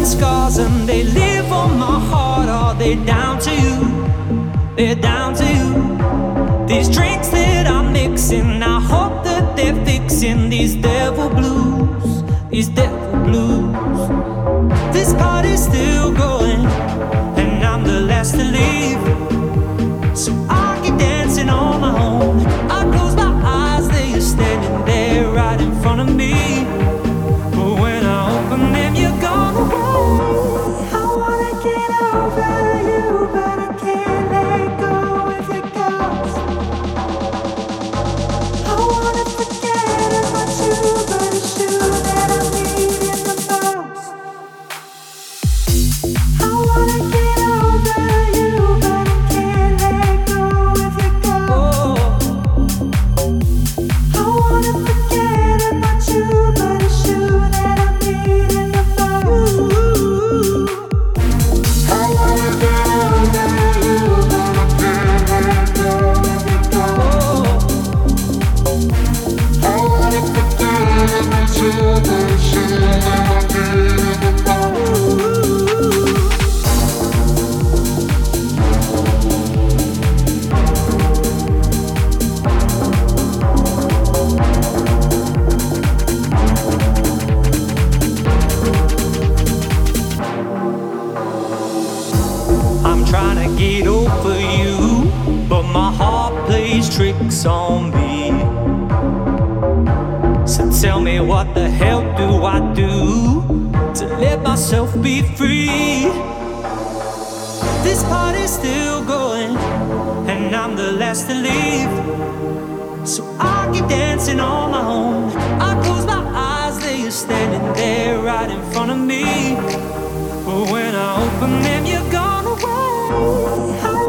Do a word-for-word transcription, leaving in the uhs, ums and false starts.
scars and they live on my heart. Are they down to you? They're down to you. These drinks that I'm mixing, I hope that they're fixing these devil blues, these devil blues. This party's still going, and I'm the last to leave. So I keep dancing on my own. I close my eyes, they are standing there right in front of me. But when I open them, you're gone away. I wanna get over you, but I can't let go of your ghost. I wanna forget about you, but it's you that I need in the most. I wanna get over you, but I can't let go of your ghost. I wanna forget about you, but it's you that I need in the most. I wanna get over you, but I can't let go of your ghost. I wanna forget about you, but it's you that I need in the most. I'm trying to get over you, but my heart plays tricks on me. So tell me, what the hell do I do to let myself be free? This party's still going, and I'm the last to leave. So I keep dancing on my own. I close my eyes, they are standing there right in front of me. But when I open them, you're gone away. I